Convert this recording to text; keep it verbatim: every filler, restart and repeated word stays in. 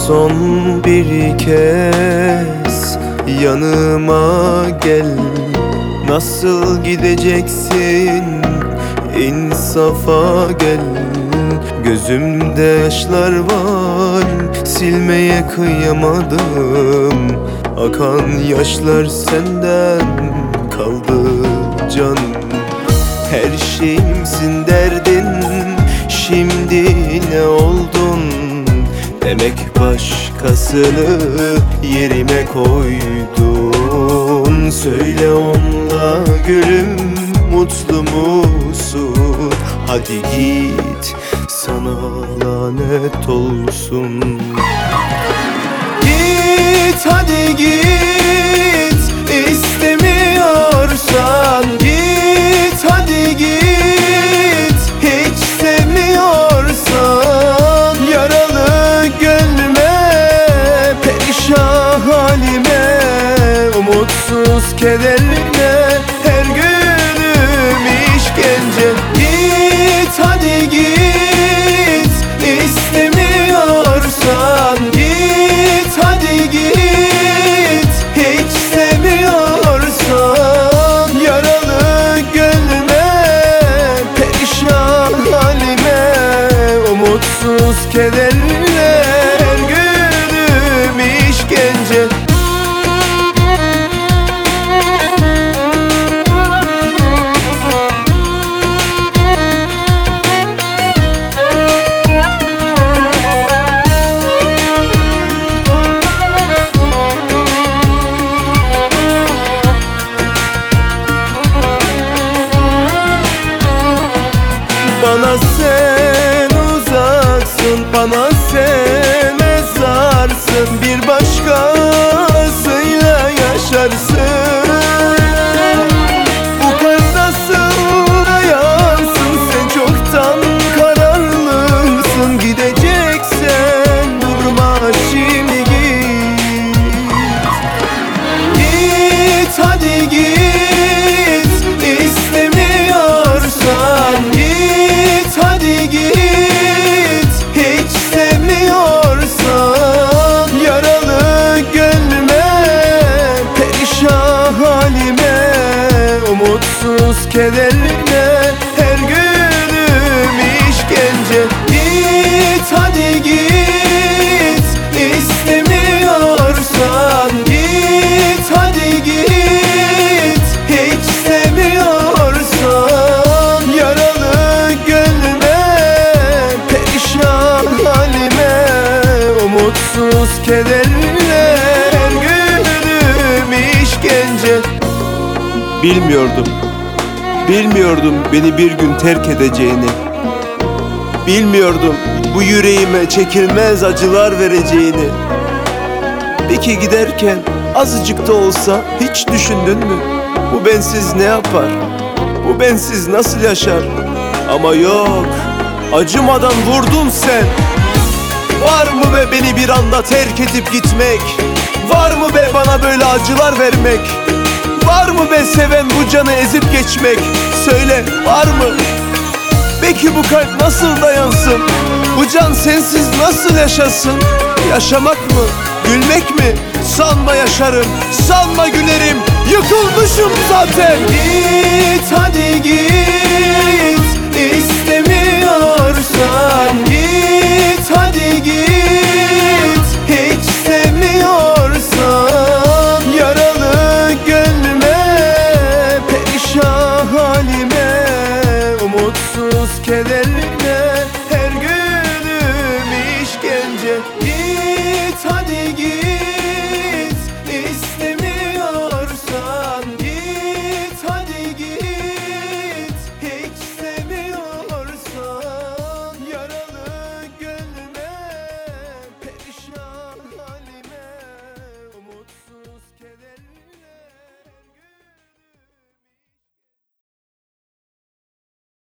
son bir kez yanıma gel. Nasıl gideceksin, insafa gel. Gözümde yaşlar var, silmeye kıyamadım. Akan yaşlar senden kaldı canım. Her şeyimsin derdin, şimdi ne oldun? Demek başkasını yerime koydun. Söyle onunla gülüm, mutlu musun? Hadi git, sana lanet olsun. Git hadi git, istemiyorsan git hadi git. Hiç sevmiyorsan yaralı gönlüme, perişan halime, umutsuz kederine, her günüm işkence. Git hadi git, istemiyorsan git hadi git. Hiç sevmiyorsan yaralı gönlüme, perişan halime, umutsuz kederine, her günüm işkence. Bana sen uzaksın, bana sen mezarsın. Bir başkasıyla yaşarsın. Bu kalp nasıl dayansın? Sen çoktan kararlısın. Gideceksen durma şimdi git. Git hadi git, istemiyorsan git hadi git. Hiç sevmiyorsan yaralı gönlüme, perişan halime, umutsuz kederine, her günüm işkence. Git hadi git, istemiyorsan git hadi git. Hiç sevmiyorsan yaralı gönlüme, perişan halime, umutsuz kederine, her günüm işkence. Bilmiyordum, bilmiyordum beni bir gün terk edeceğini. Bilmiyordum bu yüreğime çekilmez acılar vereceğini. Peki giderken azıcık da olsa hiç düşündün mü? Bu bensiz ne yapar? Bu bensiz nasıl yaşar? Ama yok, acımadan vurdun sen. Var mı be beni bir anda terk edip gitmek? Var mı be bana böyle acılar vermek? Var mı be seven bu canı ezip geçmek? Söyle, var mı? Peki bu kalp nasıl dayansın? Bu can sensiz nasıl yaşasın? Yaşamak mı? Gülmek mi? Sanma yaşarım, sanma gülerim. Yıkılmışım zaten. Git hadi git,